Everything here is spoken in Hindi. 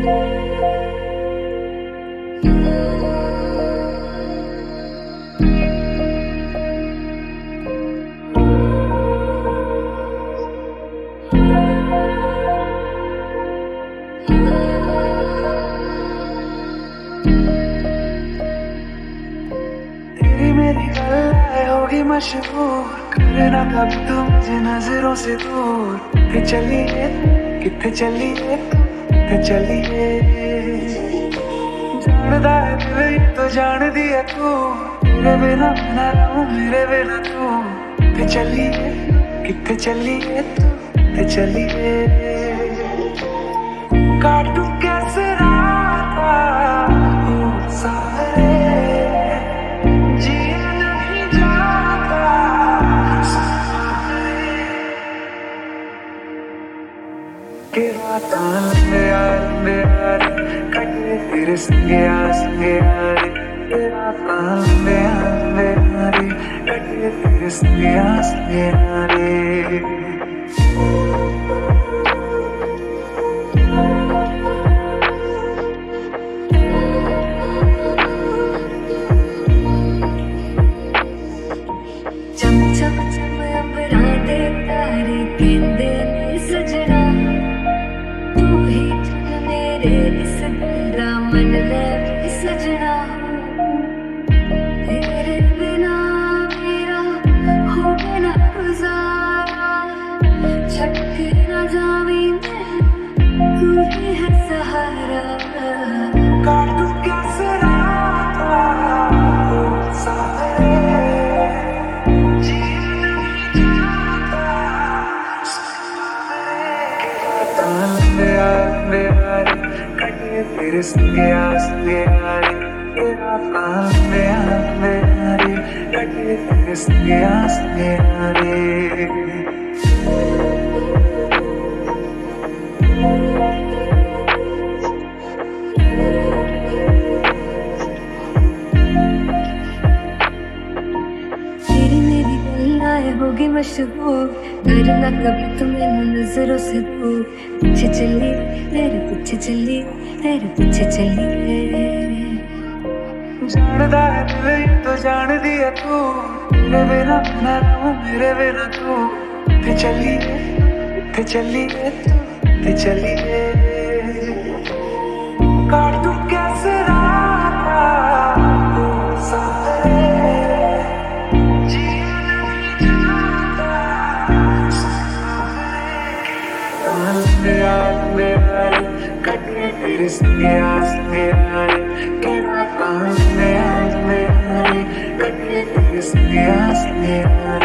तेरी मेरी गल्लाएं होगी मशहूर, करना कभी तू मुझे नजरों से दूर। किथे चलिए, किथे चलिए, किथे चलिए, जानदा है दिल ये तो जान दिया तू। तेरे बिना मैं ना रहूं, मेरे बिना तू। किथे चलिए, किथे चलिए, किथे चलिए, काटूं कैसे राता हो सारे, जिया नहीं जाता सारे, कि रातां लंबे यार कटे तेरे संगे यार, कि रातां लंबे यार कटे तेरे संगे यार। चम चम चम अंबरां दे तारे कहंदे ने सजना, तू ही चन मेरे इस दिल दा मन ले सजना। तेरे बिना मेरा होवे ना गुजारा, छट के ना जावी मैं, तू ही है सहारा। काटूं कैसे राता हो सारे, कटे तेरे संगे यार, तेरा काम यार कटे तेरे संगे यार। तेरी मेरी गल्लाएं होगी मशहूर, करना कभी तुम मैनू नजरों से दूर। पीछे चली तेरे पीछे चली, तेरे पीछे चली। जानदा है दिल ये तो जान दिया तू। तेरे बिना मैं ना रहूं, मेरे बिना तू। किथे चलिए, किथे चलिए, किथे चलिए, काटूं कैसे राता हो सारे, जिया नहीं जाता सारे, यार कटे तेरे संगे यार, तेरा काम यार कटे तेरे संगे यार।